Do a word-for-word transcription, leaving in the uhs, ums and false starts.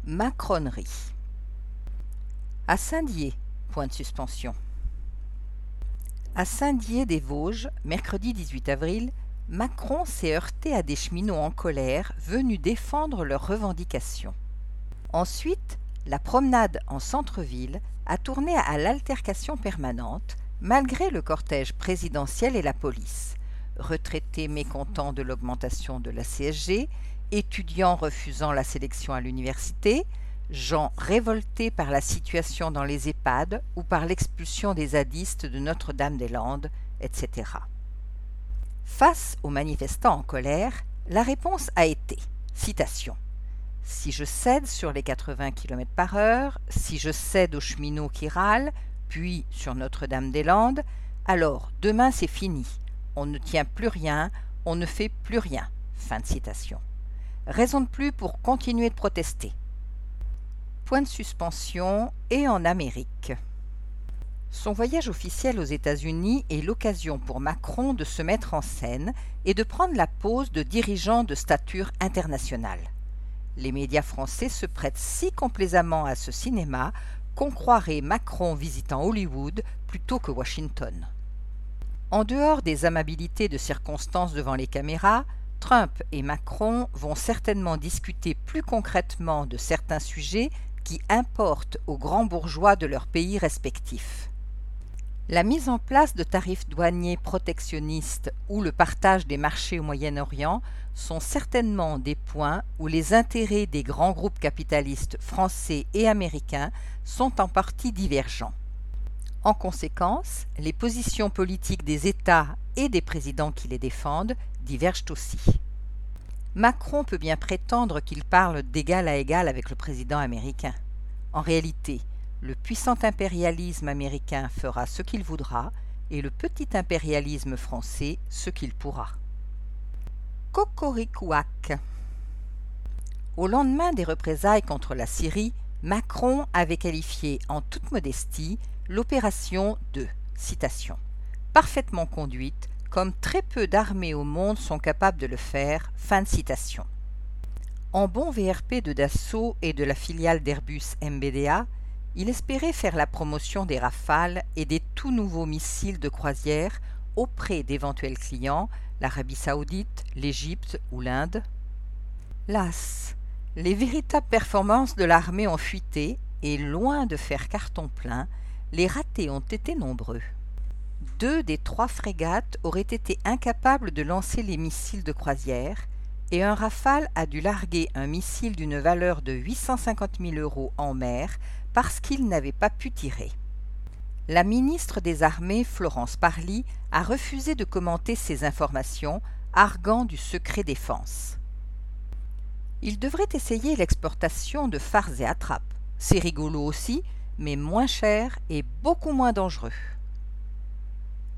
Macronerie. À Saint-Dié, point de suspension. À Saint-Dié-des-Vosges, mercredi dix-huit avril, Macron s'est heurté à des cheminots en colère venus défendre leurs revendications. Ensuite, la promenade en centre-ville a tourné à l'altercation permanente, malgré le cortège présidentiel et la police. Retraités mécontents de l'augmentation de la C S G, étudiants refusant la sélection à l'université, gens révoltés par la situation dans les EHPAD ou par l'expulsion des zadistes de Notre-Dame-des-Landes, et cetera. Face aux manifestants en colère, la réponse a été, citation, « Si je cède sur les quatre-vingts kilomètres par heure, si je cède aux cheminots qui râlent, puis sur Notre-Dame-des-Landes, alors demain c'est fini, on ne tient plus rien, on ne fait plus rien. » Fin de citation. Raison de plus pour continuer de protester. Point de suspension et en Amérique. Son voyage officiel aux États-Unis est l'occasion pour Macron de se mettre en scène et de prendre la pose de dirigeant de stature internationale. Les médias français se prêtent si complaisamment à ce cinéma qu'on croirait Macron visitant Hollywood plutôt que Washington. En dehors des amabilités de circonstances devant les caméras, Trump et Macron vont certainement discuter plus concrètement de certains sujets qui importent aux grands bourgeois de leurs pays respectifs. La mise en place de tarifs douaniers protectionnistes ou le partage des marchés au Moyen-Orient sont certainement des points où les intérêts des grands groupes capitalistes français et américains sont en partie divergents. En conséquence, les positions politiques des États et des présidents qui les défendent divergent aussi. Macron peut bien prétendre qu'il parle d'égal à égal avec le président américain. En réalité, le puissant impérialisme américain fera ce qu'il voudra et le petit impérialisme français ce qu'il pourra. Cocoricoac. Au lendemain des représailles contre la Syrie, Macron avait qualifié en toute modestie l'opération de, citation, « parfaitement conduite, comme très peu d'armées au monde sont capables de le faire », fin de citation. En bon V R P de Dassault et de la filiale d'Airbus M B D A, il espérait faire la promotion des Rafales et des tout nouveaux missiles de croisière auprès d'éventuels clients, l'Arabie Saoudite, l'Égypte ou l'Inde. Las, les véritables performances de l'armée ont fuité et, loin de faire carton plein, les ratés ont été nombreux. Deux des trois frégates auraient été incapables de lancer les missiles de croisière et un Rafale a dû larguer un missile d'une valeur de huit cent cinquante mille euros en mer parce qu'il n'avait pas pu tirer. La ministre des Armées, Florence Parly, a refusé de commenter ces informations, arguant du secret défense. Il devrait essayer l'exportation de phares et attrapes. C'est rigolo aussi, mais moins cher et beaucoup moins dangereux.